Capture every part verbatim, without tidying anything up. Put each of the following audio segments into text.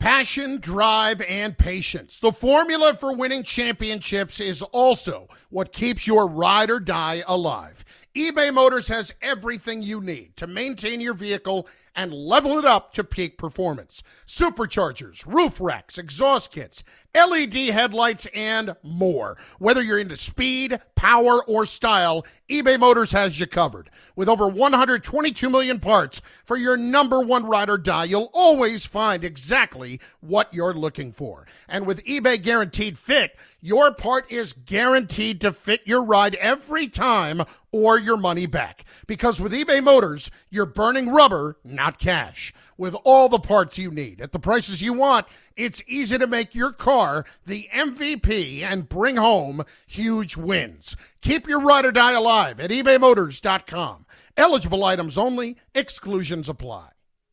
Passion, drive, and patience. The formula for winning championships is also what keeps your ride or die alive. eBay Motors has everything you need to maintain your vehicle and level it up to peak performance. Superchargers, roof racks, exhaust kits, L E D headlights, and more. Whether you're into speed, power, or style, eBay Motors has you covered. With over one hundred twenty-two million parts for your number one ride or die, you'll always find exactly what you're looking for. And with eBay Guaranteed Fit, your part is guaranteed to fit your ride every time or your money back. Because with eBay Motors, you're burning rubber, not cash. With all the parts you need at the prices you want, it's easy to make your car the M V P and bring home huge wins. Keep your ride or die alive at ebay motors dot com. Eligible items only. Exclusions apply.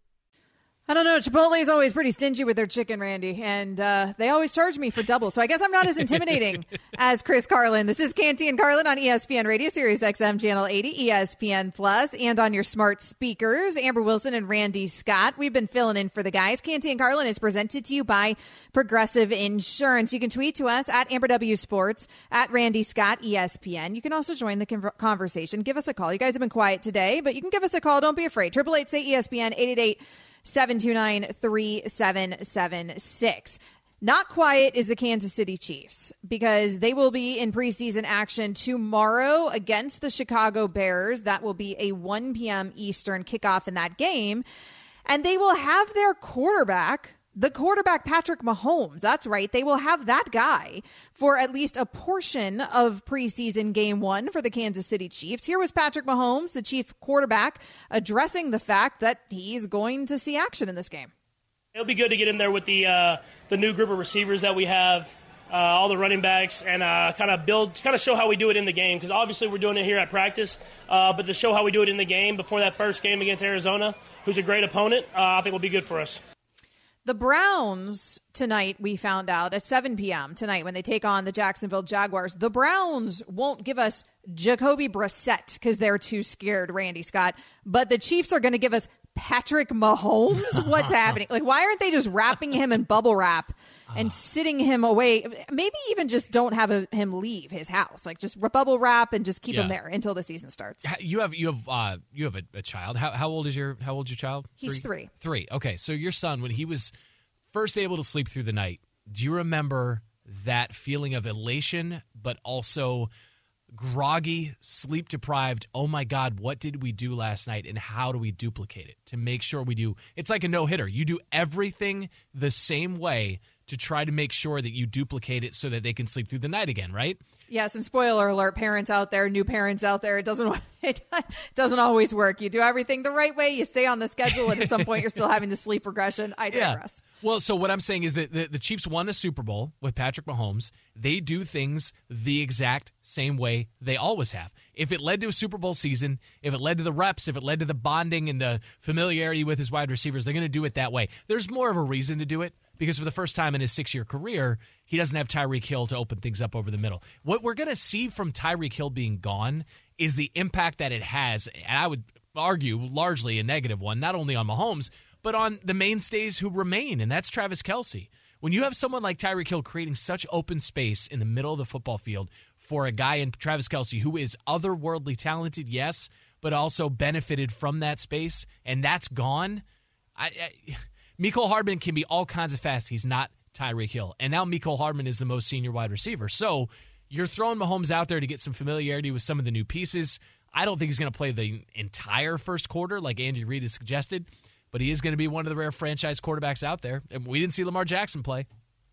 I don't know. Chipotle is always pretty stingy with their chicken, Randy, and uh, they always charge me for double. So I guess I'm not as intimidating as Chris Carlin. This is Canty and Carlin on E S P N Radio, Sirius X M Channel eighty, E S P N Plus, and on your smart speakers. Amber Wilson and Randy Scott. We've been filling in for the guys. Canty and Carlin is presented to you by Progressive Insurance. You can tweet to us at Amber W Sports, at Randy Scott, E S P N. You can also join the con- conversation. Give us a call. You guys have been quiet today, but you can give us a call. Don't be afraid. eight eight eight, say E S P N, eight eight eight, seven two nine, three seven seven six. Not quiet is the Kansas City Chiefs because they will be in preseason action tomorrow against the Chicago Bears. That will be a one p.m. Eastern kickoff in that game. And they will have their quarterback, the quarterback Patrick Mahomes. That's right. They will have that guy for at least a portion of preseason game one for the Kansas City Chiefs. Here was Patrick Mahomes, the Chief quarterback, addressing the fact that he's going to see action in this game. It'll be good to get in there with the uh, the new group of receivers that we have, uh, all the running backs, and uh, kind of build, kind of show how we do it in the game. Because obviously we're doing it here at practice, uh, but to show how we do it in the game before that first game against Arizona, who's a great opponent, uh, I think will be good for us. The Browns tonight, we found out at seven p.m. tonight when they take on the Jacksonville Jaguars, the Browns won't give us Jacoby Brissett because they're too scared, Randy Scott. But the Chiefs are going to give us Patrick Mahomes. What's happening? Like, why aren't they just wrapping him in bubble wrap and sitting him away? Maybe even just don't have a, him leave his house. Like, just bubble wrap and just keep yeah. him there until the season starts. You have you have uh, you have a, a child. How how old is your how old is your child? He's three. Three. Okay, so your son, when he was first able to sleep through the night, do you remember that feeling of elation, but also groggy, sleep deprived? Oh my God, what did we do last night, and how do we duplicate it to make sure we do? It's like a no hitter. You do everything the same way to try to make sure that you duplicate it so that they can sleep through the night again, right? Yes, and spoiler alert, parents out there, new parents out there, it doesn't it doesn't always work. You do everything the right way, you stay on the schedule, and at some point you're still having the sleep regression. I digress. Yeah. Well, so what I'm saying is that the, the Chiefs won the Super Bowl with Patrick Mahomes. They do things the exact same way they always have. If it led to a Super Bowl season, if it led to the reps, if it led to the bonding and the familiarity with his wide receivers, they're going to do it that way. There's more of a reason to do it because for the first time in his six-year career, he doesn't have Tyreek Hill to open things up over the middle. What we're going to see from Tyreek Hill being gone is the impact that it has, and I would argue largely a negative one, not only on Mahomes, but on the mainstays who remain, and that's Travis Kelce. When you have someone like Tyreek Hill creating such open space in the middle of the football field for a guy in Travis Kelce who is otherworldly talented, yes, but also benefited from that space, and that's gone, I, I, Mecole Hardman can be all kinds of fast. He's not Tyreek Hill. And now Mecole Hardman is the most senior wide receiver. So you're throwing Mahomes out there to get some familiarity with some of the new pieces. I don't think he's going to play the entire first quarter like Andy Reid has suggested, but he is going to be one of the rare franchise quarterbacks out there. And we didn't see Lamar Jackson play.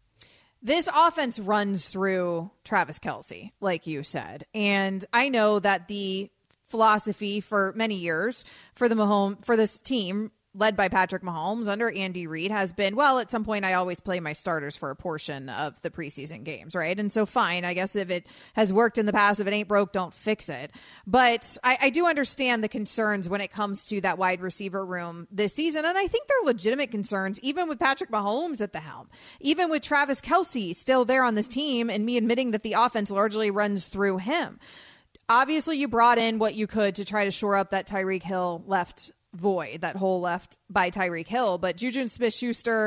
This offense runs through Travis Kelce, like you said. And I know that the philosophy for many years for the Mahomes, for this team led by Patrick Mahomes under Andy Reid has been, well, at some point I always play my starters for a portion of the preseason games, right? And so fine, I guess if it has worked in the past, if it ain't broke, don't fix it. But I, I do understand the concerns when it comes to that wide receiver room this season. And I think they're legitimate concerns, even with Patrick Mahomes at the helm, even with Travis Kelce still there on this team and me admitting that the offense largely runs through him. Obviously, you brought in what you could to try to shore up that Tyreek Hill left void, that hole left by Tyreek Hill. But Juju Smith-Schuster,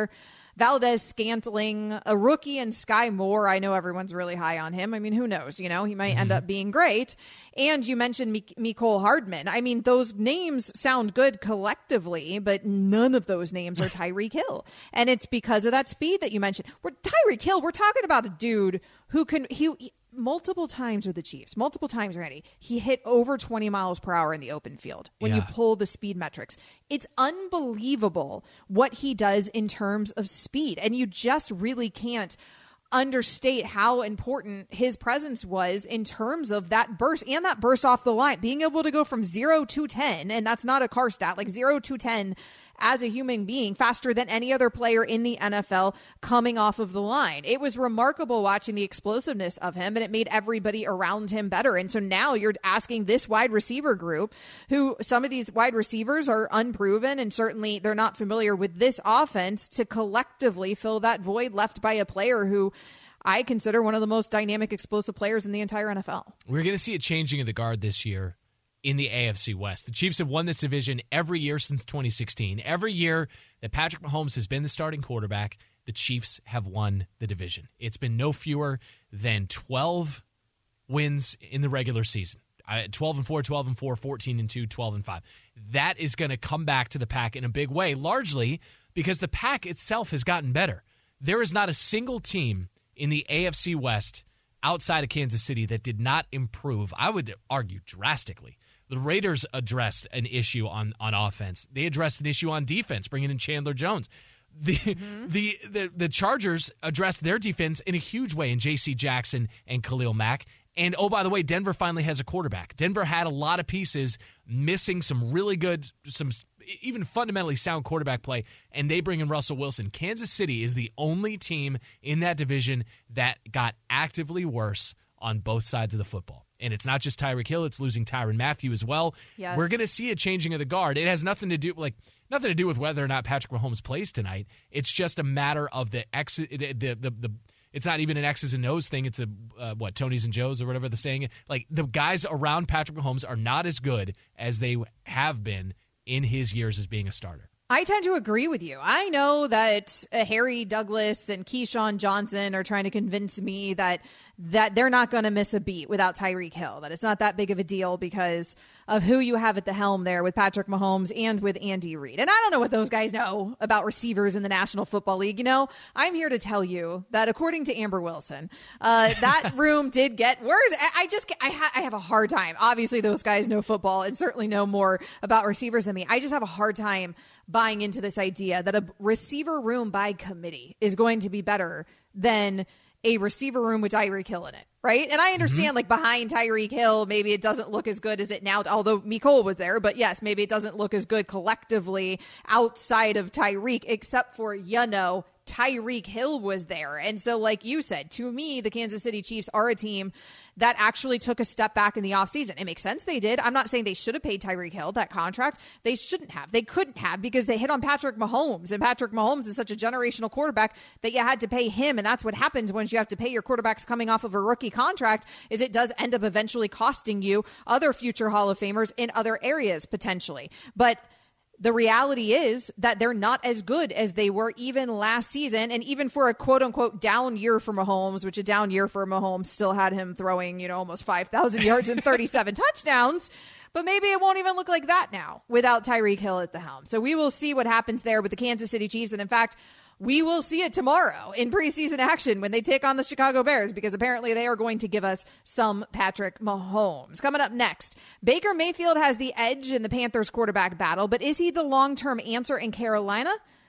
Valdez Scantling, a rookie, and Sky Moore. I know everyone's really high on him. I mean, who knows? You know, he might end up being great. And you mentioned Mik- Mecole Hardman. I mean, those names sound good collectively, but none of those names are Tyreek Hill. And it's because of that speed that you mentioned. We're Tyreek Hill, we're talking about a dude who can, he, he multiple times with the Chiefs, multiple times, Randy, he hit over twenty miles per hour in the open field when yeah. you pull the speed metrics. It's unbelievable what he does in terms of speed. And you just really can't understate how important his presence was in terms of that burst and that burst off the line, being able to go from zero to ten. And that's not a car stat, like zero to ten as a human being faster than any other player in the N F L coming off of the line. It was remarkable watching the explosiveness of him, and it made everybody around him better. And so now you're asking this wide receiver group, who some of these wide receivers are unproven and certainly they're not familiar with this offense, to collectively fill that void left by a player who I consider one of the most dynamic, explosive players in the entire N F L. We're going to see a changing of the guard this year in the A F C West. The Chiefs have won this division every year since twenty sixteen. Every year that Patrick Mahomes has been the starting quarterback, the Chiefs have won the division. It's been no fewer than twelve wins in the regular season. Uh, twelve and four, twelve and four, fourteen and two, twelve and five. That is going to come back to the Pack in a big way, largely because the Pack itself has gotten better. There is not a single team in the A F C West outside of Kansas City that did not improve, I would argue, drastically. The Raiders addressed an issue on, on offense. They addressed an issue on defense, bringing in Chandler Jones. The, mm-hmm. the the the Chargers addressed their defense in a huge way in J C Jackson and Khalil Mack. And, oh, by the way, Denver finally has a quarterback. Denver had a lot of pieces missing some really good, some even fundamentally sound quarterback play, and they bring in Russell Wilson. Kansas City is the only team in that division that got actively worse on both sides of the football. And it's not just Tyreek Hill, it's losing Tyrann Mathieu as well. Yes. We're going to see a changing of the guard. It has nothing to do like nothing to do with whether or not Patrick Mahomes plays tonight. It's just a matter of the ex the the the, the it's not even an X's and O's thing. It's a, uh, what, Tony's and Joe's or whatever the saying is. Like, the guys around Patrick Mahomes are not as good as they have been in his years as being a starter. I tend to agree with you. I know that uh, Harry Douglas and Keyshawn Johnson are trying to convince me that that they're not going to miss a beat without Tyreek Hill, that it's not that big of a deal because of who you have at the helm there with Patrick Mahomes and with Andy Reid. And I don't know what those guys know about receivers in the National Football League. You know, I'm here to tell you that according to Amber Wilson, uh, that room did get worse. I, I just, I, ha- I have a hard time. Obviously, those guys know football and certainly know more about receivers than me. I just have a hard time buying into this idea that a receiver room by committee is going to be better than a receiver room with Tyreek Hill in it, right? And I understand, mm-hmm. like, behind Tyreek Hill, maybe it doesn't look as good as it now, although Mecole was there, but yes, maybe it doesn't look as good collectively outside of Tyreek, except for, you know, Tyreek Hill was there. And so, like you said, to me, the Kansas City Chiefs are a team that actually took a step back in the offseason. It makes sense they did. I'm not saying they should have paid Tyreek Hill that contract. They shouldn't have. They couldn't have because they hit on Patrick Mahomes. And Patrick Mahomes is such a generational quarterback that you had to pay him. And that's what happens once you have to pay your quarterbacks coming off of a rookie contract, is it does end up eventually costing you other future Hall of Famers in other areas potentially. But the reality is that they're not as good as they were even last season. And even for a quote unquote down year for Mahomes, which a down year for Mahomes still had him throwing, you know, almost five thousand yards and thirty-seven touchdowns. But maybe it won't even look like that now without Tyreek Hill at the helm. So we will see what happens there with the Kansas City Chiefs. And in fact, we will see it tomorrow in preseason action when they take on the Chicago Bears, because apparently they are going to give us some Patrick Mahomes. Coming up next, Baker Mayfield has the edge in the Panthers quarterback battle, but is he the long-term answer in Carolina?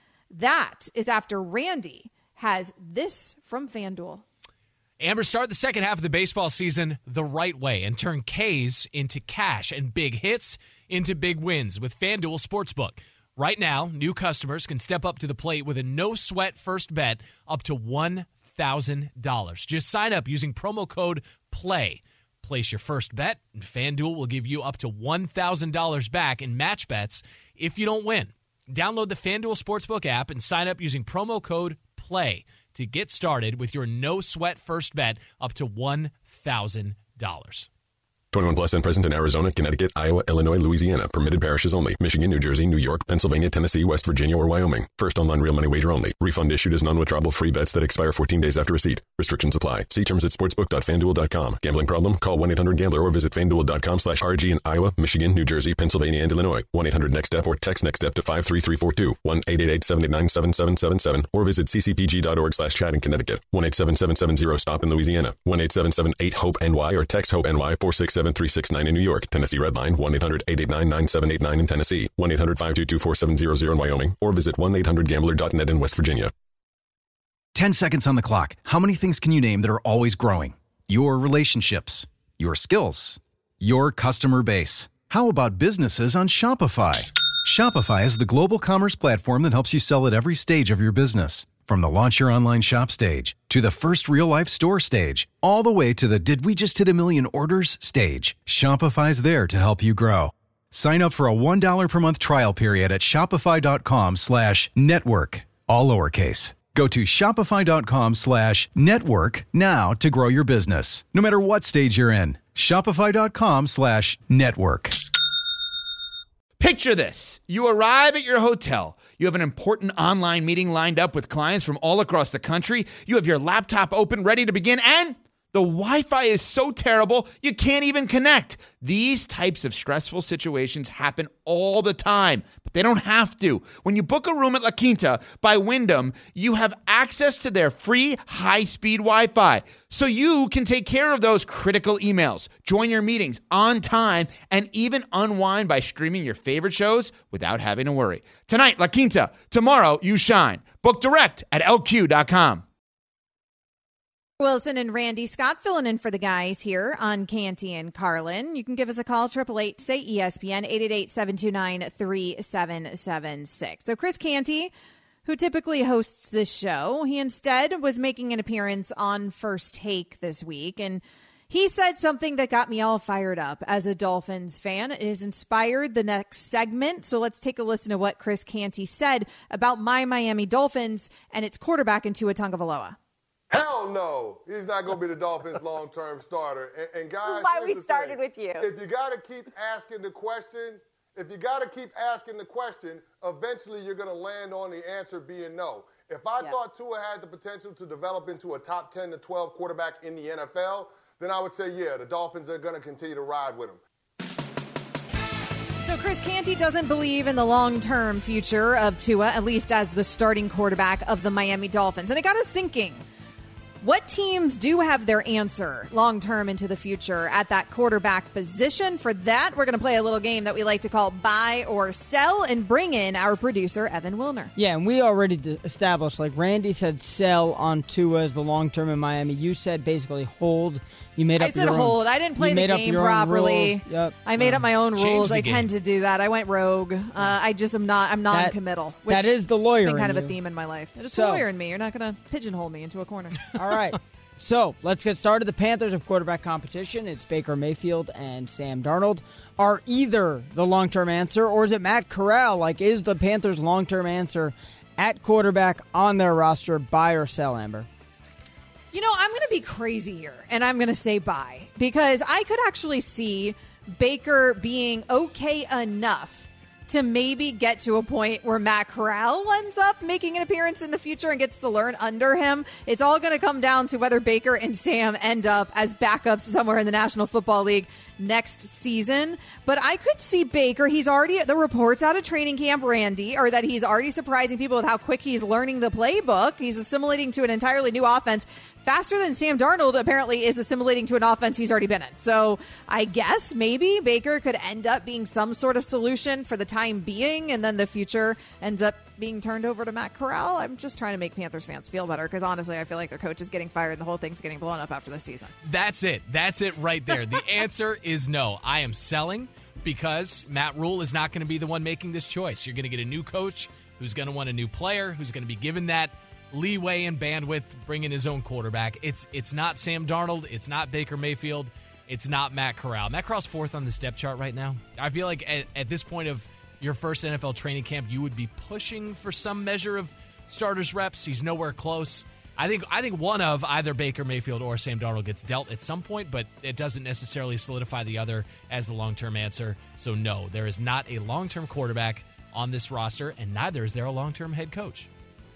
That is after Randy has this from FanDuel. Amber, start the second half of the baseball season the right way and turn K's into cash and big hits into big wins with FanDuel Sportsbook. Right now, new customers can step up to the plate with a no-sweat first bet up to one thousand dollars. Just sign up using promo code PLAY. Place your first bet, and FanDuel will give you up to one thousand dollars back in match bets if you don't win. Download the FanDuel Sportsbook app and sign up using promo code PLAY to get started with your no-sweat first bet up to one thousand dollars. twenty-one plus and present in Arizona, Connecticut, Iowa, Illinois, Louisiana. Permitted parishes only. Michigan, New Jersey, New York, Pennsylvania, Tennessee, West Virginia, or Wyoming. First online real money wager only. Refund issued as non-withdrawable free bets that expire fourteen days after receipt. Restrictions apply. See terms at sportsbook dot fan duel dot com. Gambling problem? Call one eight hundred gambler or visit fan duel dot com slash R G in Iowa, Michigan, New Jersey, Pennsylvania, and Illinois. one eight hundred next step or text next step to five three three four two. one eight eight eight seven eight nine seven seven seven seven or visit c c p g dot org slash chat in Connecticut. one eight seven seven seven zero stop in Louisiana. one eight seven seven eight hope N Y or text HOPE N Y four six seven three six nine in New York. Tennessee Redline one eight hundred eight eight nine nine seven eight nine in Tennessee. one eight hundred five two two four seven zero zero in Wyoming or visit one eight hundred gambler dot net in West Virginia. ten seconds on the clock. How many things can you name that are always growing? Your relationships, your skills, your customer base. How about businesses on Shopify? Shopify is the global commerce platform that helps you sell at every stage of your business. From the launch your online shop stage, to the first real-life store stage, all the way to the did we just hit a million orders stage, Shopify's there to help you grow. Sign up for a one dollar per month trial period at shopify.com slash network, all lowercase. Go to shopify.com slash network now to grow your business, no matter what stage you're in. Shopify.com slash network. Picture this. You arrive at your hotel. You have an important online meeting lined up with clients from all across the country. You have your laptop open, ready to begin, and the Wi-Fi is so terrible, you can't even connect. These types of stressful situations happen all the time, but they don't have to. When you book a room at La Quinta by Wyndham, you have access to their free high-speed Wi-Fi, so you can take care of those critical emails, join your meetings on time, and even unwind by streaming your favorite shows without having to worry. Tonight, La Quinta. Tomorrow, you shine. Book direct at L Q dot com. Wilson and Randy Scott filling in for the guys here on Canty and Carlin. You can give us a call, eight eight eight, say E S P N, eight eight eight, seven two nine, three seven seven six. So Chris Canty, who typically hosts this show, he instead was making an appearance on First Take this week, and he said something that got me all fired up as a Dolphins fan. It has inspired the next segment, so let's take a listen to what Chris Canty said about my Miami Dolphins and its quarterback in Tua Tagovailoa. Hell no. He's not going to be the Dolphins' long-term starter. And, and guys, this is why we started thing. with you. If you got to keep asking the question, if you got to keep asking the question, eventually you're going to land on the answer being no. If I yeah. thought Tua had the potential to develop into a top ten to twelve quarterback in the N F L, then I would say, yeah, the Dolphins are going to continue to ride with him. So Chris Canty doesn't believe in the long-term future of Tua, at least as the starting quarterback of the Miami Dolphins. And it got us thinking. What teams do have their answer long-term into the future at that quarterback position? For that, we're going to play a little game that we like to call Buy or Sell and bring in our producer, Evan Wilner. Yeah, and we already d- established, like Randy said, sell on Tua as the long-term in Miami. You said basically hold. You made up I said your hold. Own, I didn't play the game your properly. Yep. I made um, up my own rules. I game. tend to do that. I went rogue. Uh, I just am not. I'm non-committal. That, that is the lawyer. It's been kind in of you. a theme in my life. It's so, the lawyer in me. You're not going to pigeonhole me into a corner. All right. So let's get started. The Panthers have quarterback competition. It's Baker Mayfield and Sam Darnold. Are either the long-term answer, or is it Matt Corral? Like, is the Panthers' long-term answer at quarterback on their roster? Buy or sell, Amber? You know, I'm going to be crazy here, and I'm going to say buy, because I could actually see Baker being okay enough to maybe get to a point where Matt Corral ends up making an appearance in the future and gets to learn under him. It's all going to come down to whether Baker and Sam end up as backups somewhere in the National Football League next season. But I could see Baker. He's already, the reports out of training camp, Randy, are that he's already surprising people with how quick he's learning the playbook. He's assimilating to an entirely new offense faster than Sam Darnold apparently is assimilating to an offense he's already been in. So I guess maybe Baker could end up being some sort of solution for the time being, and then the future ends up being turned over to Matt Corral. I'm just trying to make Panthers fans feel better, because honestly, I feel like their coach is getting fired and the whole thing's getting blown up after this season. That's it. That's it right there. The answer is no. I am selling, because Matt Rule is not going to be the one making this choice. You're going to get a new coach who's going to want a new player, who's going to be given that leeway and bandwidth, bringing his own quarterback. It's it's not Sam Darnold. It's not Baker Mayfield. It's not Matt Corral. Matt Corral's fourth on the step chart right now. I feel like at, at this point of your first N F L training camp, you would be pushing for some measure of starters reps. He's nowhere close. I think I think one of either Baker Mayfield or Sam Darnold gets dealt at some point, but it doesn't necessarily solidify the other as the long-term answer. So no, there is not a long-term quarterback on this roster, and neither is there a long-term head coach.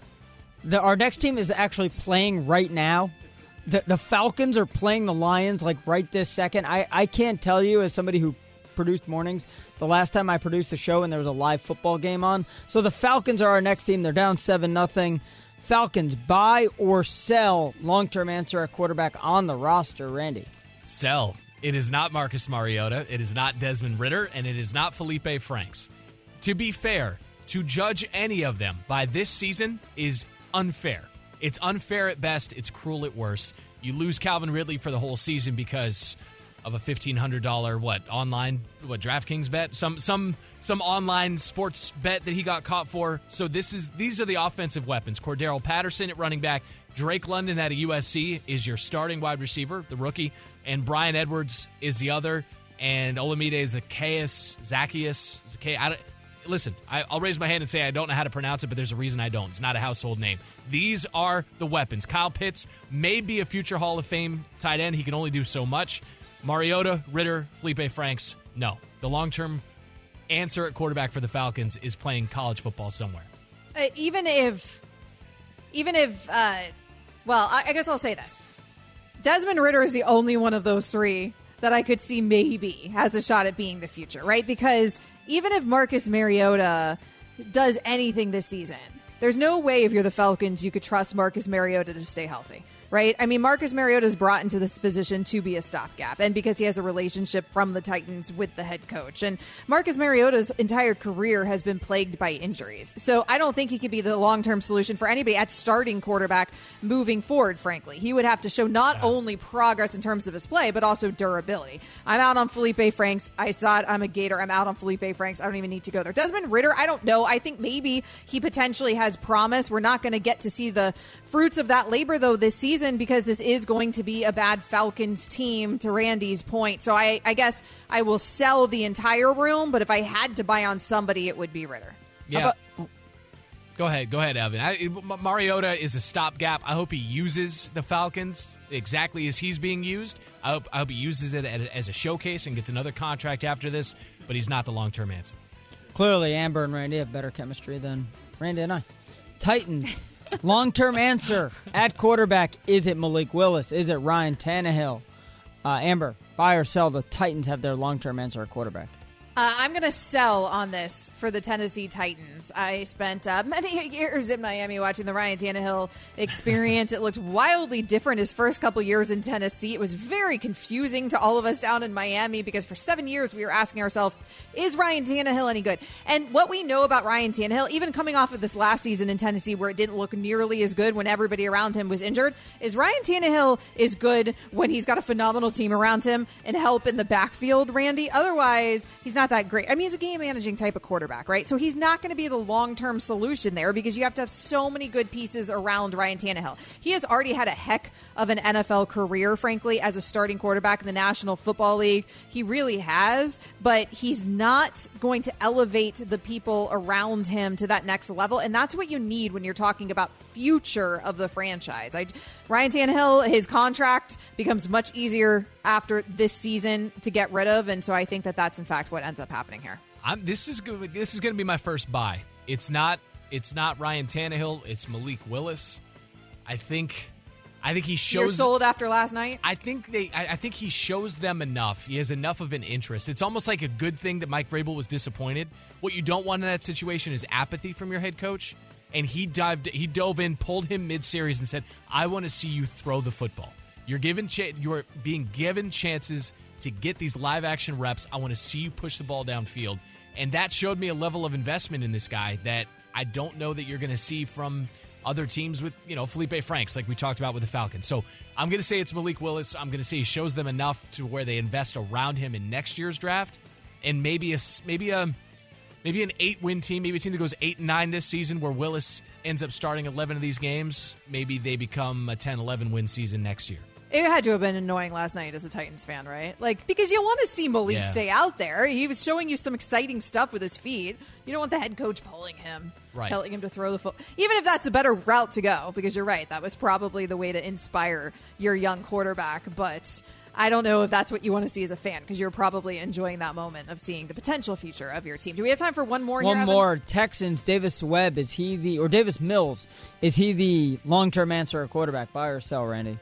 The, our next team is actually playing right now. The, the Falcons are playing the Lions like right this second. I, I can't tell you, as somebody who produced mornings, the last time I produced a show and there was a live football game on. So the Falcons are our next team. They're down seven nothing. Falcons, buy or sell? Long-term answer at quarterback on the roster, Randy. Sell. It is not Marcus Mariota. It is not Desmond Ridder, and it is not Felipe Franks. To be fair, to judge any of them by this season is unfair. It's unfair at best. It's cruel at worst. You lose Calvin Ridley for the whole season because of a fifteen hundred dollars what online what DraftKings bet, some some some online sports bet that he got caught for. So this is these are the offensive weapons. Cordero Patterson at running back, Drake London out of U S C is your starting wide receiver, the rookie, and Brian Edwards is the other, and Olamide Zacchaeus, Zacchaeus, Zacchaeus. I don't, listen, I, I'll raise my hand and say I don't know how to pronounce it, but there's a reason I don't. It's not a household name. These are the weapons. Kyle Pitts may be a future Hall of Fame tight end. He can only do so much. Mariota, Ridder, Felipe Franks, no. The long-term answer at quarterback for the Falcons is playing college football somewhere. Uh, even if, even if, uh, well, I, I guess I'll say this. Desmond Ridder is the only one of those three that I could see maybe has a shot at being the future, right? Because even if Marcus Mariota does anything this season, there's no way if you're the Falcons you could trust Marcus Mariota to stay healthy. Right? I mean, Marcus Mariota is brought into this position to be a stopgap, and because he has a relationship from the Titans with the head coach. And Marcus Mariota's entire career has been plagued by injuries. So I don't think he could be the long-term solution for anybody at starting quarterback moving forward, frankly. He would have to show not yeah. only progress in terms of his play, but also durability. I'm out on Felipe Franks. I saw it. I'm a Gator. I'm out on Felipe Franks. I don't even need to go there. Desmond Ridder, I don't know. I think maybe he potentially has promise. We're not going to get to see the fruits of that labor, though, this season, because this is going to be a bad Falcons team, to Randy's point. So I, I guess I will sell the entire room, but if I had to buy on somebody, it would be Ridder. Yeah. About- go ahead. Go ahead, Evan. I, Mariota is a stopgap. I hope he uses the Falcons exactly as he's being used. I hope, I hope he uses it as a showcase and gets another contract after this, but he's not the long-term answer. Clearly, Amber and Randy have better chemistry than Randy and I. Titans. Long-term answer at quarterback. Is it Malik Willis? Is it Ryan Tannehill? Uh, Amber, buy or sell? The Titans have their long-term answer at quarterback. Uh, I'm going to sell on this for the Tennessee Titans. I spent uh, many years in Miami watching the Ryan Tannehill experience. It looked wildly different his first couple years in Tennessee. It was very confusing to all of us down in Miami because for seven years we were asking ourselves, is Ryan Tannehill any good? And what we know about Ryan Tannehill, even coming off of this last season in Tennessee where it didn't look nearly as good when everybody around him was injured, is Ryan Tannehill is good when he's got a phenomenal team around him and help in the backfield, Randy. Otherwise, he's not that great. I mean, he's a game managing type of quarterback, right? So he's not going to be the long-term solution there because you have to have so many good pieces around Ryan Tannehill. He has already had a heck of an N F L career, frankly, as a starting quarterback in the National Football League. He really has, but he's not going to elevate the people around him to that next level, and that's what you need when you're talking about future of the franchise. I, Ryan Tannehill, his contract becomes much easier after this season to get rid of, and so I think that that's in fact what ends up happening here. I'm, this is good, this is going to be my first buy. It's not it's not Ryan Tannehill. It's Malik Willis. I think I think he shows. You're sold after last night? I think they. I, I think he shows them enough. He has enough of an interest. It's almost like a good thing that Mike Vrabel was disappointed. What you don't want in that situation is apathy from your head coach. And he dived. He dove in, pulled him mid-series, and said, "I want to see you throw the football. You're given. Cha- you're being given chances to get these live-action reps. I want to see you push the ball downfield." And that showed me a level of investment in this guy that I don't know that you're going to see from other teams with, you know, Felipe Franks, like we talked about with the Falcons. So I'm going to say it's Malik Willis. I'm going to say he shows them enough to where they invest around him in next year's draft, and maybe a maybe a maybe an eight-win team, maybe a team that goes eight and nine this season, where Willis ends up starting eleven of these games. Maybe they become a ten eleven win season next year. It had to have been annoying last night as a Titans fan, right? Like, because you want to see Malik Yeah. stay out there. He was showing you some exciting stuff with his feet. You don't want the head coach pulling him, Right. telling him to throw the foot. Even if that's a better route to go, because you're right. That was probably the way to inspire your young quarterback. But I don't know if that's what you want to see as a fan, because you're probably enjoying that moment of seeing the potential future of your team. Do we have time for one more One here, Evan? more. Texans, Davis Webb, is he the, or Davis Mills, is he the long-term answer at quarterback? Buy or sell, Randy?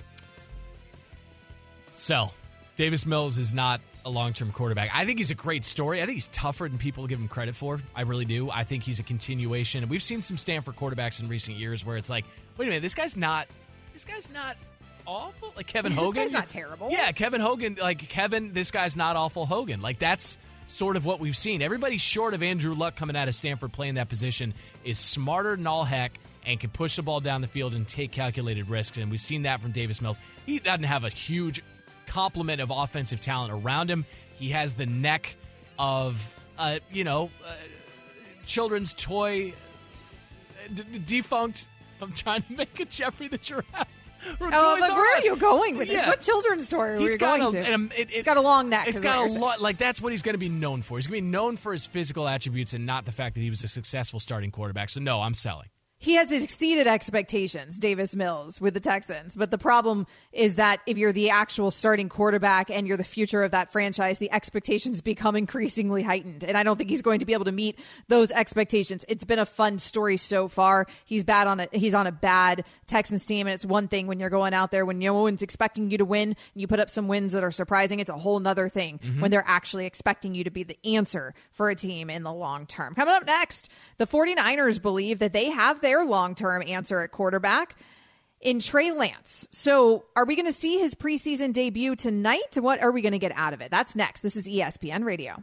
Sell. Davis Mills is not a long-term quarterback. I think he's a great story. I think he's tougher than people give him credit for. I really do. I think he's a continuation. And we've seen some Stanford quarterbacks in recent years where it's like, wait a minute, this guy's not this guy's not awful. Like Kevin This Hogan. guy's not terrible. Yeah, Kevin Hogan, like Kevin, this guy's not awful Hogan. Like that's sort of what we've seen. Everybody short of Andrew Luck coming out of Stanford playing that position is smarter than all heck and can push the ball down the field and take calculated risks. And we've seen that from Davis Mills. He doesn't have a huge complement of offensive talent around him. He has the neck of, uh, you know, uh, children's toy d- defunct. I'm trying to make a Jeffrey the Giraffe. From Oh, Toys but R where Us. are you going with this? Yeah. What children's story are He's we got going a, to? and a- it, it's got a long neck. It's is got what a you're saying. lot. Like that's what he's going to be known for. He's going to be known for his physical attributes and not the fact that he was a successful starting quarterback. So no, I'm selling. He has exceeded expectations, Davis Mills, with the Texans. But the problem is that if you're the actual starting quarterback and you're the future of that franchise, the expectations become increasingly heightened. And I don't think he's going to be able to meet those expectations. It's been a fun story so far. He's bad on a, he's on a bad Texans team. And it's one thing when you're going out there when no one's expecting you to win and you put up some wins that are surprising. It's a whole nother thing mm-hmm. when they're actually expecting you to be the answer for a team in the long term. Coming up next, the 49ers believe that they have their long-term answer at quarterback in Trey Lance. So are we going to see his preseason debut tonight? What are we going to get out of it? That's next. This is E S P N Radio.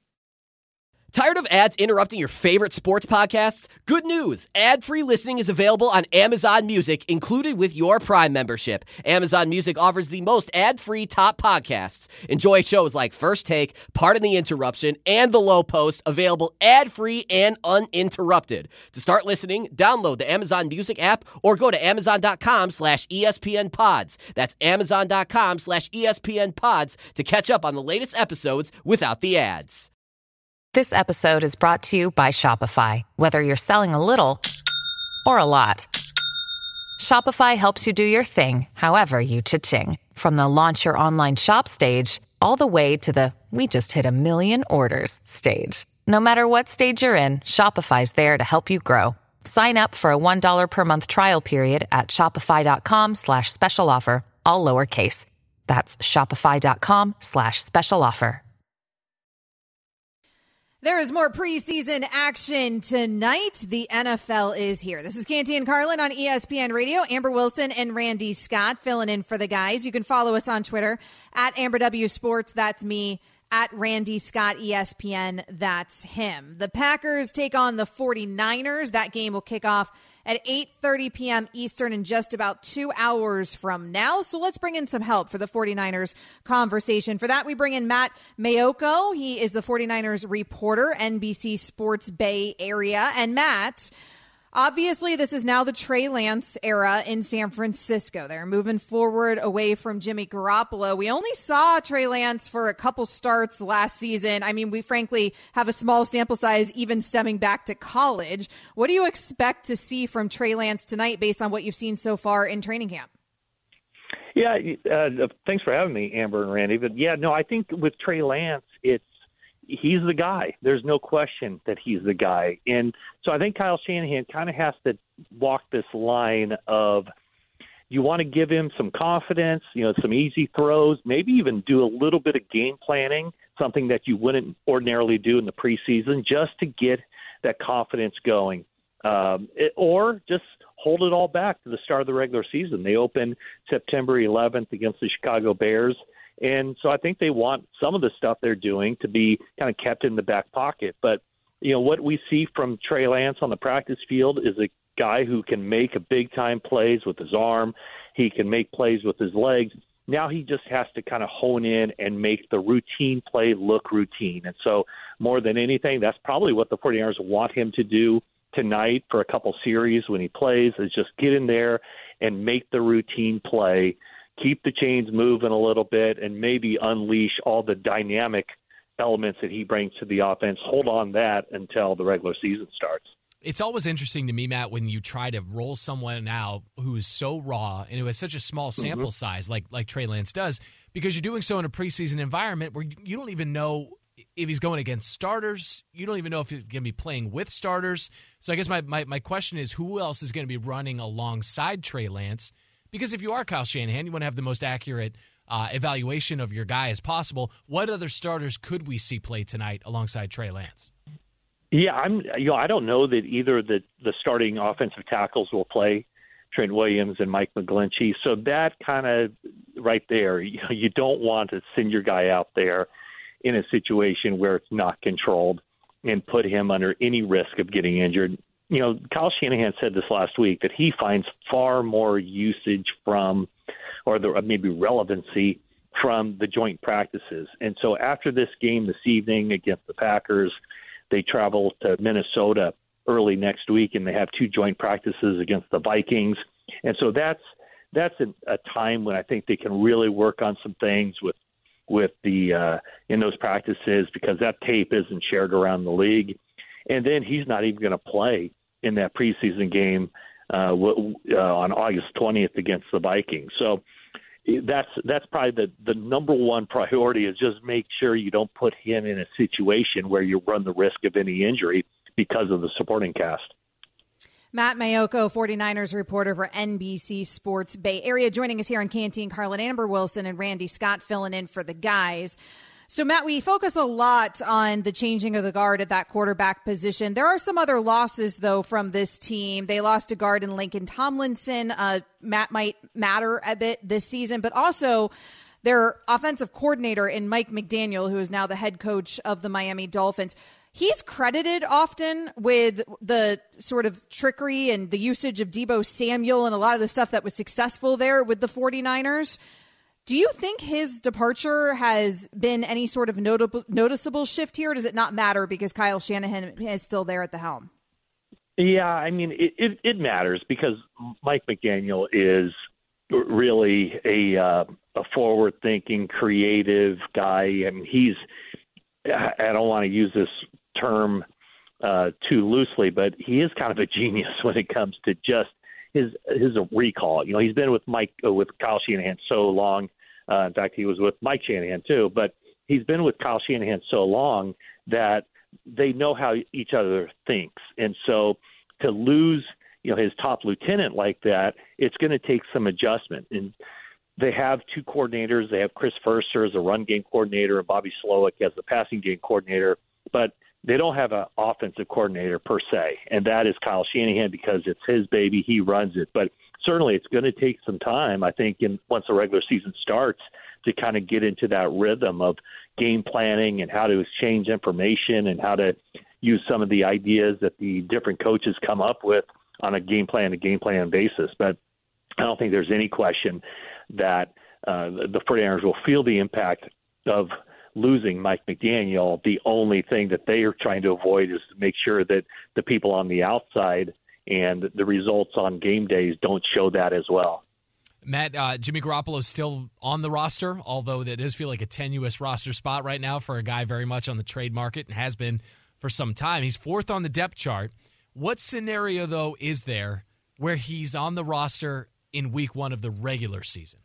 Tired of ads interrupting your favorite sports podcasts? Good news. Ad-free listening is available on Amazon Music, included with your Prime membership. Amazon Music offers the most ad-free top podcasts. Enjoy shows like First Take, Pardon the Interruption, and The Low Post, available ad-free and uninterrupted. To start listening, download the Amazon Music app or go to amazon.com slash ESPN pods. That's amazon.com slash ESPN pods to catch up on the latest episodes without the ads. This episode is brought to you by Shopify. Whether you're selling a little or a lot, Shopify helps you do your thing, however you cha-ching. From the launch your online shop stage, all the way to the we just hit a million orders stage. No matter what stage you're in, Shopify's there to help you grow. Sign up for a one dollar per month trial period at shopify.com slash special offer, all lowercase. That's shopify.com slash special offer. There is more preseason action tonight. The N F L is here. This is Canty and Carlin on E S P N Radio. Amber Wilson and Randy Scott filling in for the guys. You can follow us on Twitter at Amber W Sports. That's me. At Randy Scott E S P N. That's him. The Packers take on the 49ers. That game will kick off at eight thirty p.m. Eastern in just about two hours from now. So let's bring in some help for the 49ers conversation. For that, we bring in Matt Mayoko. He is the 49ers reporter, N B C Sports Bay Area. And Matt, obviously, this is now the Trey Lance era in San Francisco. They're moving forward away from Jimmy Garoppolo. We only saw Trey Lance for a couple starts last season. I mean, we frankly have a small sample size, even stemming back to college. What do you expect to see from Trey Lance tonight based on what you've seen so far in training camp? Yeah, uh, thanks for having me, Amber and Randy. But yeah, no, I think with Trey Lance, it's he's the guy. There's no question that he's the guy. And so I think Kyle Shanahan kind of has to walk this line of you want to give him some confidence, you know, some easy throws, maybe even do a little bit of game planning, something that you wouldn't ordinarily do in the preseason just to get that confidence going. Um, it, or just hold it all back to the start of the regular season. They open September eleventh against the Chicago Bears. And so I think they want some of the stuff they're doing to be kind of kept in the back pocket. But, you know, what we see from Trey Lance on the practice field is a guy who can make a big-time plays with his arm. He can make plays with his legs. Now he just has to kind of hone in and make the routine play look routine. And so more than anything, that's probably what the 49ers want him to do tonight for a couple series when he plays, is just get in there and make the routine play keep the chains moving a little bit, and maybe unleash all the dynamic elements that he brings to the offense. Hold on that until the regular season starts. It's always interesting to me, Matt, when you try to roll someone out who is so raw and who has such a small sample mm-hmm. size like like Trey Lance does, because you're doing so in a preseason environment where you don't even know if he's going against starters. You don't even know if he's going to be playing with starters. So I guess my, my, my question is, who else is going to be running alongside Trey Lance? Because if you are Kyle Shanahan, you want to have the most accurate uh, evaluation of your guy as possible. What other starters could we see play tonight alongside Trey Lance? Yeah, I'm. You know, I don't know that either the the starting offensive tackles will play, Trent Williams and Mike McGlinchey. So that kind of right there, you know, you don't want to send your guy out there in a situation where it's not controlled and put him under any risk of getting injured. You know, Kyle Shanahan said this last week that he finds far more usage from, or the, maybe relevancy from the joint practices. And so after this game this evening against the Packers, they travel to Minnesota early next week, and they have two joint practices against the Vikings. And so that's that's a, a time when I think they can really work on some things with with the uh, in those practices, because that tape isn't shared around the league. And then he's not even going to play in that preseason game uh, w- uh, on August twentieth against the Vikings. So that's that's probably the, the number one priority, is just make sure you don't put him in a situation where you run the risk of any injury because of the supporting cast. Matt Maiocco, 49ers reporter for N B C Sports Bay Area, joining us here on Canty and Carlin. Amber Wilson and Randy Scott filling in for the guys. So, Matt, we focus a lot on the changing of the guard at that quarterback position. There are some other losses, though, from this team. They lost a guard in Lincoln Tomlinson. Uh, Matt might matter a bit this season, but also their offensive coordinator in Mike McDaniel, who is now the head coach of the Miami Dolphins. He's credited often with the sort of trickery and the usage of Deebo Samuel and a lot of the stuff that was successful there with the 49ers. Do you think his departure has been any sort of notable, noticeable shift here? Or does it not matter because Kyle Shanahan is still there at the helm? Yeah, I mean, it, it, it matters because Mike McDaniel is really a, uh, a forward-thinking, creative guy. I mean, he's – I don't want to use this term uh, too loosely, but he is kind of a genius when it comes to just his his recall. You know, he's been with Mike uh, with Kyle Shanahan so long. Uh, in fact, he was with Mike Shanahan too. But he's been with Kyle Shanahan so long that they know how each other thinks, and so to lose, you know, his top lieutenant like that, it's going to take some adjustment. And they have two coordinators. They have Chris Furster as a run game coordinator and Bobby Slowick as the passing game coordinator, but they don't have an offensive coordinator per se, and that is Kyle Shanahan because it's his baby. He runs it. But certainly it's going to take some time, I think, in, once the regular season starts to kind of get into that rhythm of game planning and how to exchange information and how to use some of the ideas that the different coaches come up with on a game plan to game plan basis. But I don't think there's any question that uh, the 49ers will feel the impact of losing Mike McDaniel. The only thing that they are trying to avoid is to make sure that the people on the outside and the results on game days don't show that as well. Matt, uh, Jimmy Garoppolo is still on the roster, although that does feel like a tenuous roster spot right now for a guy very much on the trade market and has been for some time. He's fourth on the depth chart. What scenario, though, is there where he's on the roster in week one of the regular season?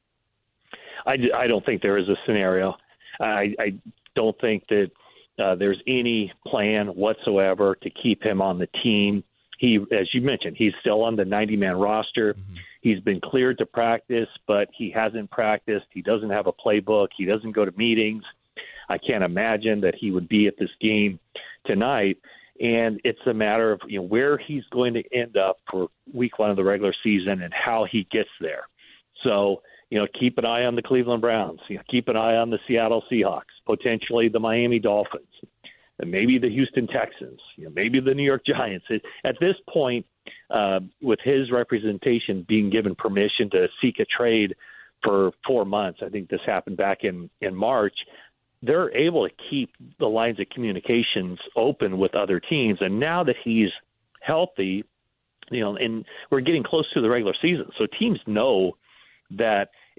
I, I don't think there is a scenario. I, I don't think that uh, there's any plan whatsoever to keep him on the team. He, as you mentioned, he's still on the ninety-man roster. Mm-hmm. He's been cleared to practice, but he hasn't practiced. He doesn't have a playbook. He doesn't go to meetings. I can't imagine that he would be at this game tonight. And it's a matter of, you know, where he's going to end up for week one of the regular season and how he gets there. So, you know, keep an eye on the Cleveland Browns. You know, keep an eye on the Seattle Seahawks, potentially the Miami Dolphins, and maybe the Houston Texans, you know, maybe the New York Giants. It, at this point, uh, with his representation being given permission to seek a trade for four months, I think this happened back in, in March, they're able to keep the lines of communications open with other teams. And now that he's healthy, you know, and we're getting close to the regular season, so teams know that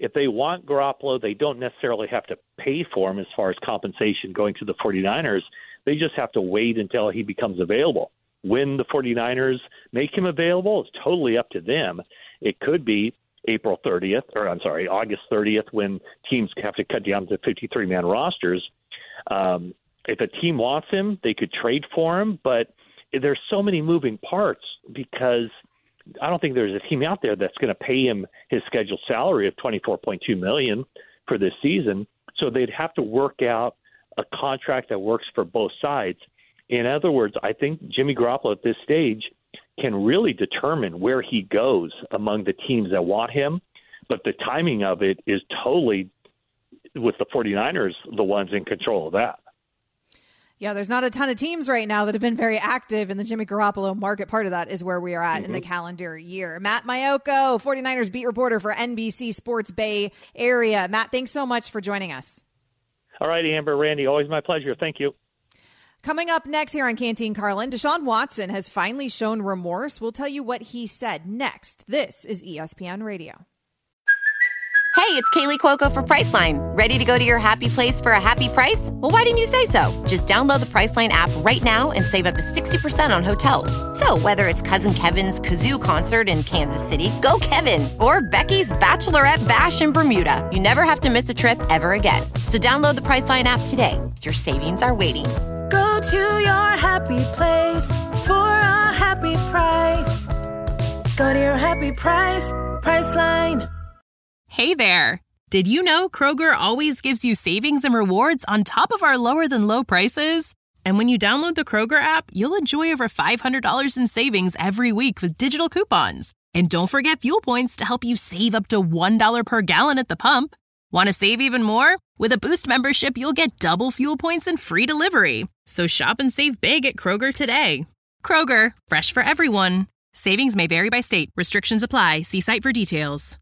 if they want Garoppolo, they don't necessarily have to pay for him as far as compensation going to the 49ers. They just have to wait until he becomes available. When the 49ers make him available, it's totally up to them. It could be April thirtieth, or I'm sorry, August thirtieth, when teams have to cut down to fifty-three man rosters. Um, if a team wants him, they could trade for him, but there's so many moving parts because I don't think there's a team out there that's going to pay him his scheduled salary of twenty-four point two million dollars for this season. So they'd have to work out a contract that works for both sides. In other words, I think Jimmy Garoppolo at this stage can really determine where he goes among the teams that want him, but the timing of it is totally with the 49ers, the ones in control of that. Yeah, there's not a ton of teams right now that have been very active in the Jimmy Garoppolo market. Part of that is where we are at mm-hmm. in the calendar year. Matt Maiocco, 49ers beat reporter for N B C Sports Bay Area. Matt, thanks so much for joining us. All right, Amber, Randy, always my pleasure. Thank you. Coming up next here on Canty Carlin, Deshaun Watson has finally shown remorse. We'll tell you what he said next. This is E S P N Radio. Hey, it's Kaylee Cuoco for Priceline. Ready to go to your happy place for a happy price? Well, why didn't you say so? Just download the Priceline app right now and save up to sixty percent on hotels. So whether it's Cousin Kevin's Kazoo Concert in Kansas City, go Kevin, or Becky's Bachelorette Bash in Bermuda, you never have to miss a trip ever again. So download the Priceline app today. Your savings are waiting. Go to your happy place for a happy price. Go to your happy price, Priceline. Hey there. Did you know Kroger always gives you savings and rewards on top of our lower than low prices? And when you download the Kroger app, you'll enjoy over five hundred dollars in savings every week with digital coupons. And don't forget fuel points to help you save up to one dollar per gallon at the pump. Want to save even more? With a Boost membership, you'll get double fuel points and free delivery. So shop and save big at Kroger today. Kroger, fresh for everyone. Savings may vary by state. Restrictions apply. See site for details.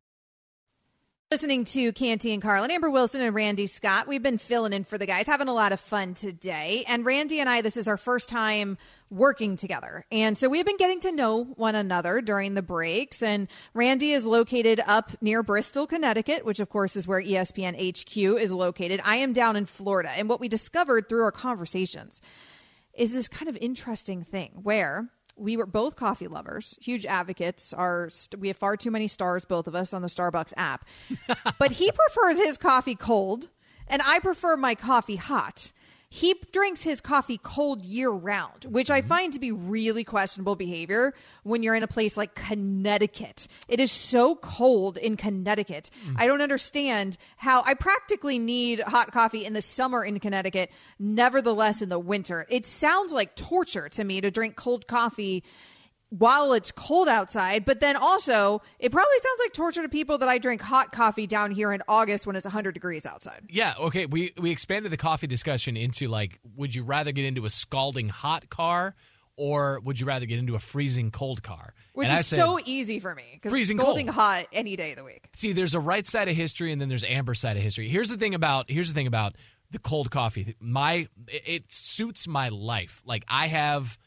Listening to Canty and Carlin, Amber Wilson and Randy Scott. We've been filling in for the guys, having a lot of fun today. And Randy and I, this is our first time working together. And so we've been getting to know one another during the breaks. And Randy is located up near Bristol, Connecticut, which of course is where E S P N H Q is located. I am down in Florida. And what we discovered through our conversations is this kind of interesting thing where we were both coffee lovers, huge advocates. Our st- we have far too many stars, both of us, on the Starbucks app. But he prefers his coffee cold, and I prefer my coffee hot. He drinks his coffee cold year round, which I find to be really questionable behavior when you're in a place like Connecticut. It is so cold in Connecticut. Mm. I don't understand how I practically need hot coffee in the summer in Connecticut, nevertheless in the winter. It sounds like torture to me to drink cold coffee while it's cold outside, but then also it probably sounds like torture to people that I drink hot coffee down here in August when it's one hundred degrees outside. Yeah, okay, we we expanded the coffee discussion into like, would you rather get into a scalding hot car or would you rather get into a freezing cold car? Which and is so easy for me, because scalding cold. hot any day of the week. See, there's a right side of history and then there's Amber's side of history. Here's the thing about here's the thing about the cold coffee. My it suits my life. Like I have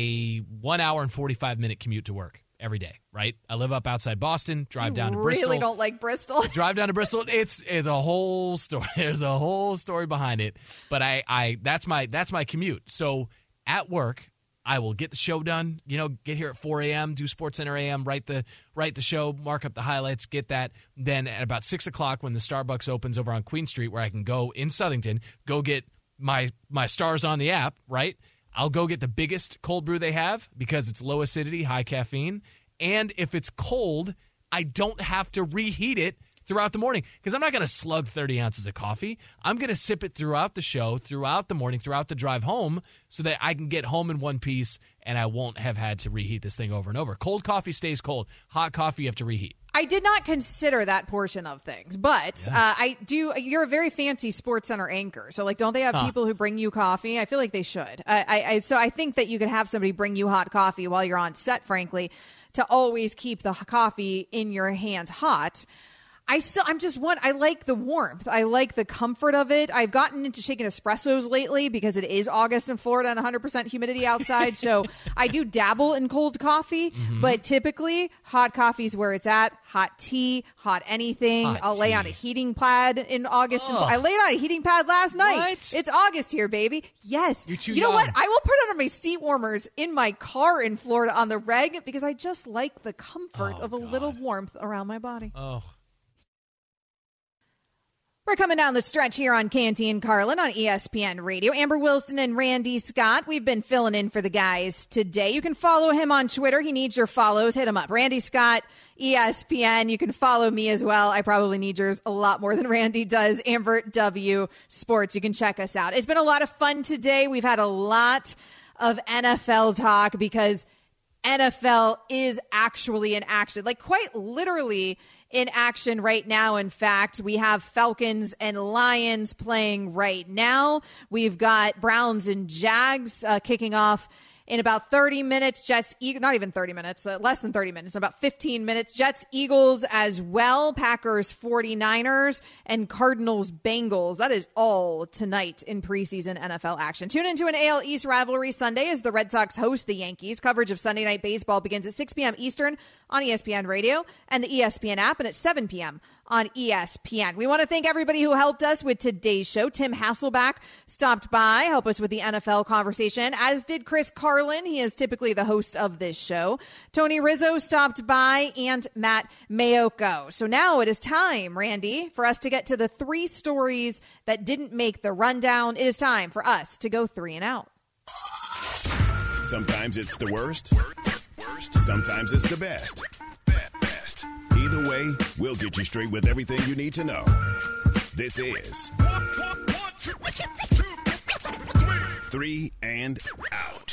a one hour and forty-five minute commute to work every day, right? I live up outside Boston, drive you down to really Bristol. Really don't like Bristol? Drive down to Bristol. It's it's a whole story. There's a whole story behind it. But I, I that's my that's my commute. So at work, I will get the show done, you know, get here at four a.m., do SportsCenter A M, write the write the show, mark up the highlights, get that. Then at about six o'clock when the Starbucks opens over on Queen Street, where I can go in Southington, go get my my stars on the app, right? I'll go get the biggest cold brew they have because it's low acidity, high caffeine. And if it's cold, I don't have to reheat it throughout the morning because I'm not going to slug thirty ounces of coffee. I'm going to sip it throughout the show, throughout the morning, throughout the drive home so that I can get home in one piece and I won't have had to reheat this thing over and over. Cold coffee stays cold. Hot coffee, you have to reheat. I did not consider that portion of things, but yes. uh, I do. You're a very fancy SportsCenter anchor, so like, don't they have huh. people who bring you coffee? I feel like they should. I, I, I so I think that you could have somebody bring you hot coffee while you're on set, frankly, to always keep the coffee in your hand hot. I still, I'm just one. I like the warmth. I like the comfort of it. I've gotten into shaking espressos lately because it is August in Florida and one hundred percent humidity outside. So I do dabble in cold coffee, mm-hmm. but typically hot coffee is where it's at. Hot tea, hot anything. Hot I'll tea. lay on a heating pad in August. Oh. I laid on a heating pad last night. What? It's August here, baby. Yes. You're too you know young. what? I will put on my seat warmers in my car in Florida on the reg because I just like the comfort Oh, of a God. little warmth around my body. Oh. We're coming down the stretch here on Canty and Carlin on E S P N Radio. Amber Wilson and Randy Scott. We've been filling in for the guys today. You can follow him on Twitter. He needs your follows. Hit him up. Randy Scott, E S P N. You can follow me as well. I probably need yours a lot more than Randy does. Amber W Sports. You can check us out. It's been a lot of fun today. We've had a lot of N F L talk because N F L is actually in action. Like quite literally in action right now. In fact, we have Falcons and Lions playing right now. We've got Browns and Jags uh, kicking off in about thirty minutes. Jets, not even thirty minutes, uh, less than thirty minutes, about fifteen minutes. Jets, Eagles as well. Packers, forty-niners, and Cardinals, Bengals. That is all tonight in preseason N F L action. Tune into an A L East rivalry Sunday as the Red Sox host the Yankees. Coverage of Sunday Night Baseball begins at six p.m. Eastern on E S P N Radio and the E S P N app, and at seven p.m. on E S P N. We want to thank everybody who helped us with today's show. Tim Hasselback stopped by, help us with the N F L conversation, as did Chris Carlin. He is typically the host of this show. Tony Rizzo stopped by, and Matt Mayoko. So now it is time, Randy, for us to get to the three stories that didn't make the rundown. It is time for us to go three and out. Sometimes it's the worst. Sometimes it's the best. Either way, we'll get you straight with everything you need to know. This is Three and Out.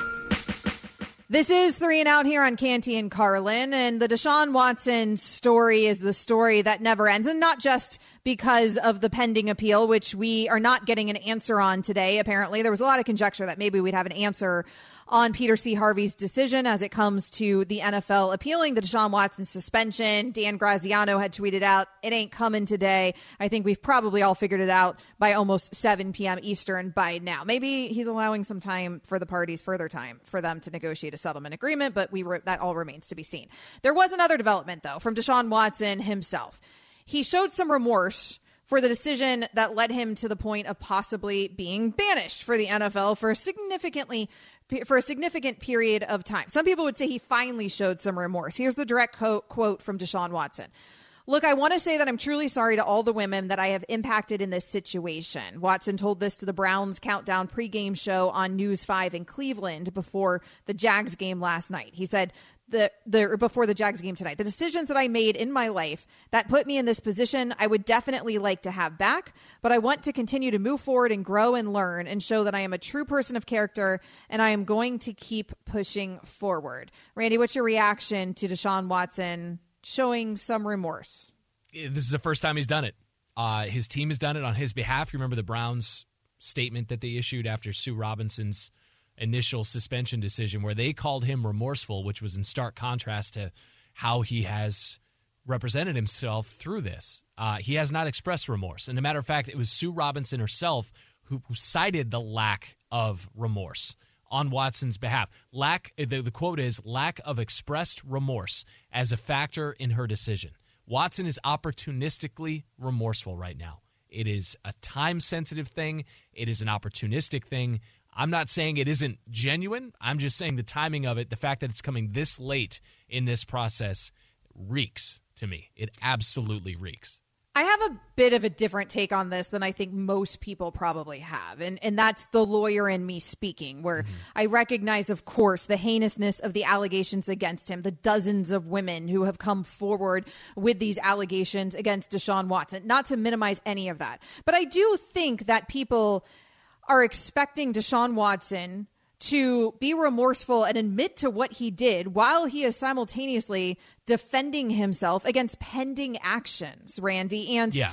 This is Three and Out here on Canty and Carlin, and the Deshaun Watson story is the story that never ends, and not just because of the pending appeal, which we are not getting an answer on today. Apparently, there was a lot of conjecture that maybe we'd have an answer on Peter C. Harvey's decision as it comes to the N F L appealing the Deshaun Watson suspension. Dan Graziano had tweeted out, it ain't coming today. I think we've probably all figured it out by almost seven p.m. Eastern by now. Maybe he's allowing some time for the parties, further time for them to negotiate a settlement agreement, but we re- that all remains to be seen. There was another development, though, from Deshaun Watson himself. He showed some remorse for the decision that led him to the point of possibly being banished for the N F L for a significantly for a significant period of time. Some people would say he finally showed some remorse. Here's the direct quote, quote from Deshaun Watson. Look, I want to say that I'm truly sorry to all the women that I have impacted in this situation. Watson told this to the Browns Countdown pregame show on News five in Cleveland before the Jags game last night. He said, The, the before the Jags game tonight, the decisions that I made in my life that put me in this position, I would definitely like to have back, but I want to continue to move forward and grow and learn and show that I am a true person of character, and I am going to keep pushing forward. Randy, what's your reaction to Deshaun Watson showing some remorse? This is the first time he's done it. Uh, his team has done it on his behalf. You remember the Browns statement that they issued after Sue Robinson's initial suspension decision, where they called him remorseful, which was in stark contrast to how he has represented himself through this. Uh, he has not expressed remorse. And as a matter of fact, it was Sue Robinson herself who, who cited the lack of remorse on Watson's behalf. Lack, the, the quote is, lack of expressed remorse as a factor in her decision. Watson is opportunistically remorseful right now. It is a time-sensitive thing. It is an opportunistic thing. I'm not saying it isn't genuine. I'm just saying the timing of it, the fact that it's coming this late in this process, reeks to me. It absolutely reeks. I have a bit of a different take on this than I think most people probably have. And and that's the lawyer in me speaking, where mm-hmm. I recognize, of course, the heinousness of the allegations against him, the dozens of women who have come forward with these allegations against Deshaun Watson, not to minimize any of that. But I do think that people are expecting Deshaun Watson to be remorseful and admit to what he did while he is simultaneously defending himself against pending actions, Randy. And yeah.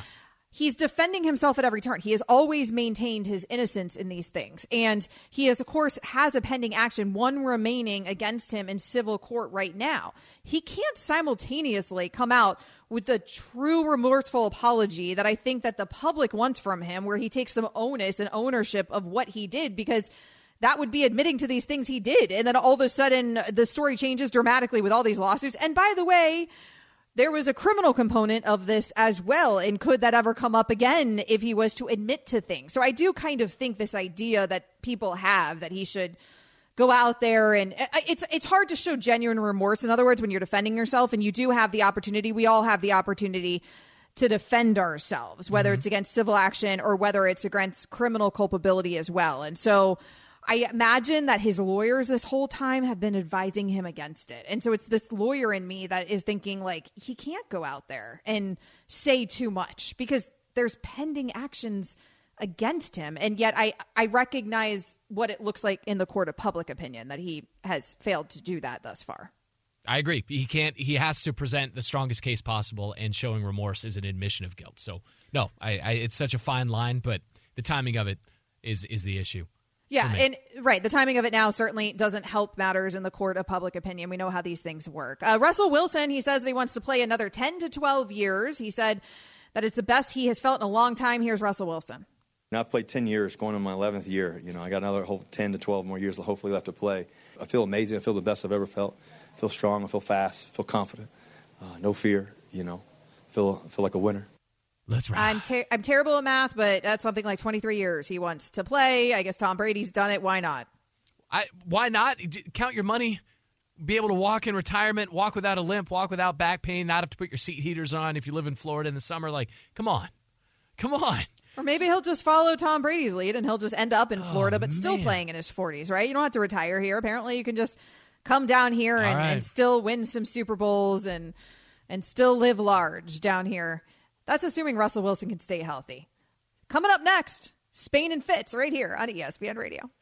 he's defending himself at every turn. He has always maintained his innocence in these things. And he is, of course, has a pending action, one remaining against him in civil court right now. He can't simultaneously come out with the true remorseful apology that I think that the public wants from him, where he takes some onus and ownership of what he did, because that would be admitting to these things he did. And then all of a sudden the story changes dramatically with all these lawsuits. And by the way, there was a criminal component of this as well. And could that ever come up again if he was to admit to things? So I do kind of think this idea that people have that he should go out there and it's it's hard to show genuine remorse. In other words, when you're defending yourself, and you do have the opportunity, we all have the opportunity to defend ourselves, whether mm-hmm. it's against civil action or whether it's against criminal culpability as well. And so I imagine that his lawyers this whole time have been advising him against it. And so it's this lawyer in me that is thinking, like, he can't go out there and say too much because there's pending actions against him. And yet I, I recognize what it looks like in the court of public opinion, that he has failed to do that thus far. I agree. He can't, he has to present the strongest case possible, and showing remorse is an admission of guilt. So no, I, I it's such a fine line, but the timing of it is, is the issue. Yeah, and right, the timing of it now certainly doesn't help matters in the court of public opinion. We know how these things work. Uh, Russell Wilson, he says that he wants to play another ten to twelve years. He said that it's the best he has felt in a long time. Here's Russell Wilson. Now I've played ten years, going on my eleventh year. You know, I got another whole ten to twelve more years hopefully left to play. I feel amazing. I feel the best I've ever felt. I feel strong. I feel fast. I feel confident. Uh, no fear, you know. I feel, I feel like a winner. That's right. I'm ter- I'm terrible at math, but that's something like twenty-three years he wants to play. I guess Tom Brady's done it. Why not? I why not? Count your money. Be able to walk in retirement, walk without a limp, walk without back pain, not have to put your seat heaters on if you live in Florida in the summer. Like, come on. Come on. Or maybe he'll just follow Tom Brady's lead and he'll just end up in Florida, oh, but still man. playing in his forties, right? You don't have to retire here. Apparently you can just come down here and, right. and still win some Super Bowls and and still live large down here. That's assuming Russell Wilson can stay healthy. Coming up next, Spain and Fitz right here on E S P N Radio.